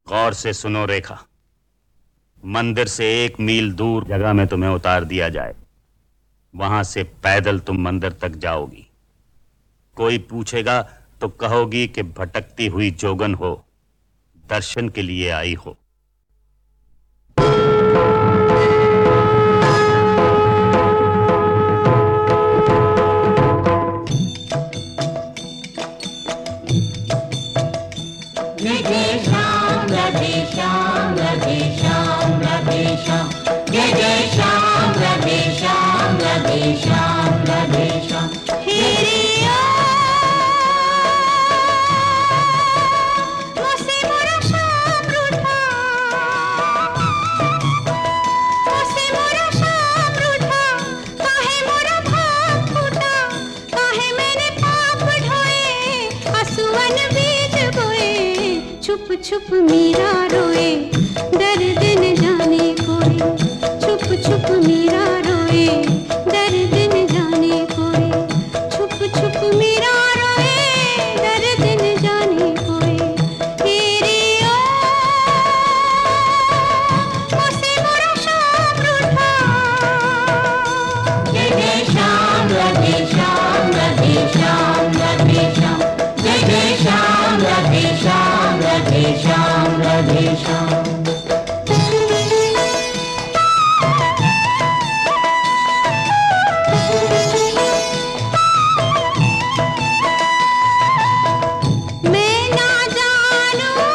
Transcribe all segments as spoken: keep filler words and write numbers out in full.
गौर से सुनो रेखा, मंदिर से एक मील दूर जगह में तुम्हें उतार दिया जाए। वहां से पैदल तुम मंदिर तक जाओगी। कोई पूछेगा तो कहोगी कि भटकती हुई जोगन हो, दर्शन के लिए आई हो। जय जय श्याम राधे श्याम राधे श्याम राधे श्याम, जय जय श्याम राधे श्याम राधे श्याम राधे श्याम। हे रिया मुझसे मोरा श्याम रूठा, मुझसे मोरा श्याम रूठा, काहे मोरा भाव फूटा, काहे मैंने पाप ढोए, आंसुअन बीज बोए, छुप छुप मीरा रोए, दर्द न जाने कोई, छुप छुप मीरा रोए, दर्द न जाने कोई, छुप छुप मीरा रोए, दर्द न जाने कोई। हे रिया मुझसे मोरा श्याम रूठा। जय जय श्याम राधे श्याम राधे श्याम राधे श्याम, जय जय श्याम राधे श्याम राधे श्याम राधे श्याम। मैं ना जानूं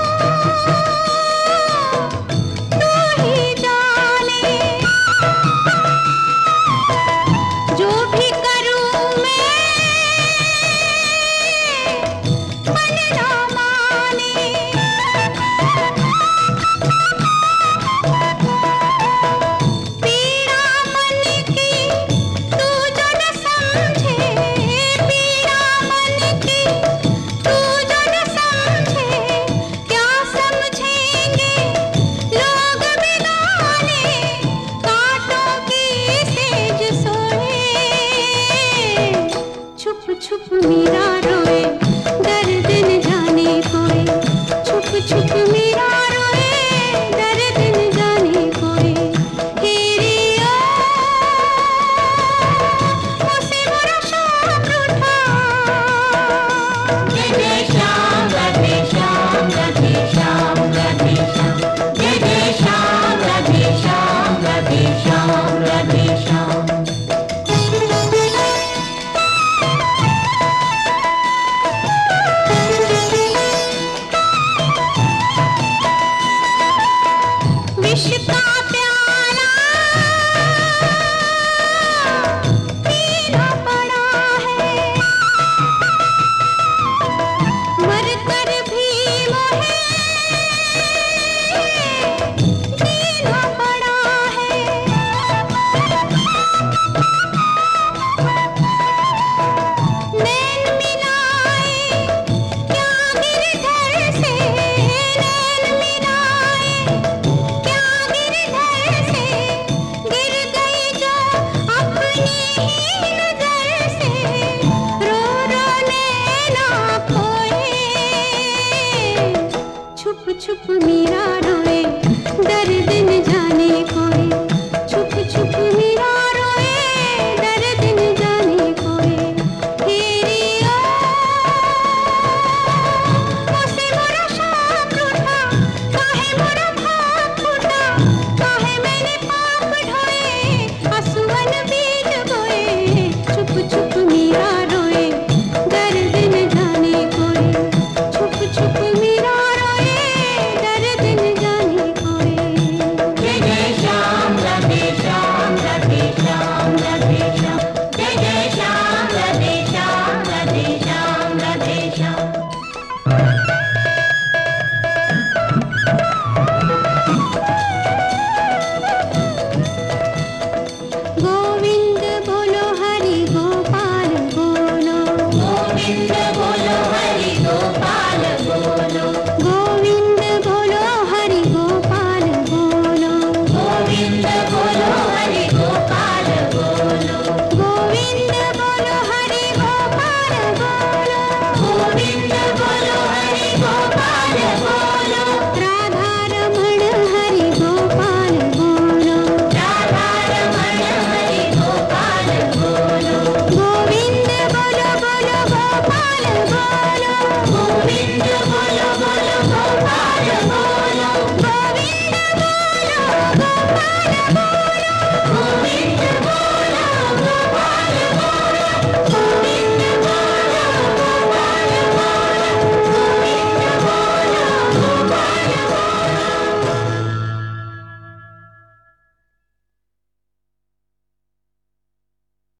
तू ही जाने, जो भी करूं मैं मन ना माने, पीड़ा मन की तू जो न समझे, पीड़ा मन की तू जो न समझे, क्या समझेंगे लोग बेगाने, कांटों की सेज सोए, छुप छुप मीरा रोए, दर्द न जाने कोई, छुप छुप मीरा रोए, दर्द न जाने कोई। हे रिया मुझसे मोरा श्याम रूठा। जय जय श्याम राधे श्याम राधे श्याम राधे श्याम, जय जय श्याम राधे श्याम राधे श्याम राधे श्याम। विष का प्याला पीना पड़ा है, मर कर भी मोहे जीना पड़ा है, नैन मिलाए क्या गिरधर से, नैन मिलाए क्या गिरधर से, गिर गई जो अपनी ही नजर से, रो रो नैना खोए, छुप छुप मीरा